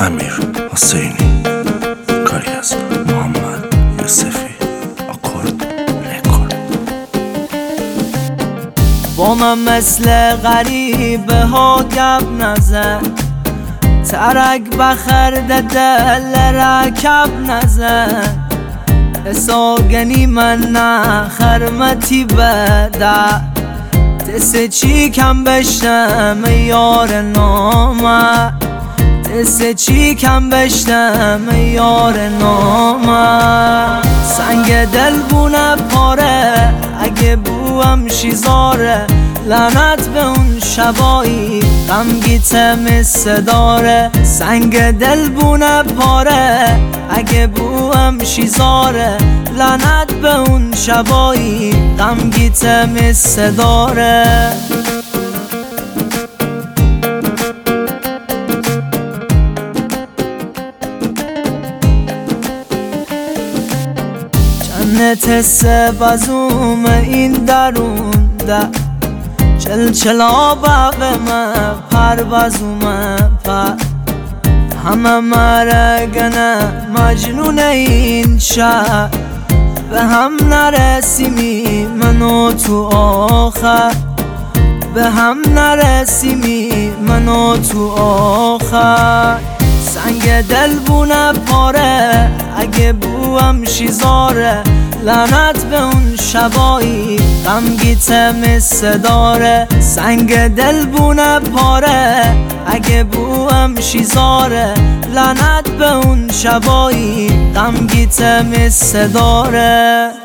امیر حسینی، کاری از محمد یوسفی، آکورد رکورد. با من مثل غریبه ها گپ نزن، ترک بخرده دل رکب نزن. اساگنی من نه خرمتی بده، دست چی کم بشتم یار نامه، دست چی کم بشتم یار نامه. سنگ دل بونه پاره اگه بوم شیزاره، لعنت به اون شبایی غمگیتم صداره. سنگ دل بونه پاره اگه بوم شیزاره، لعنت به اون شبایی غمگیتم صداره. جنت سبزوم این درون ده، چلچلا به من پروازومه پر، همه مرگنه مجنون این شهر. به هم نرسیمی منو تو آخر، به هم نرسیمی منو تو آخر. سنگ دل بونه پاره اگه بوم شیزاره، لعنت به اون شبایی غمگیتم صداره. سنگ دل بونه پاره اگه بوم شیزاره، لعنت به اون شبایی غمگیتم صداره.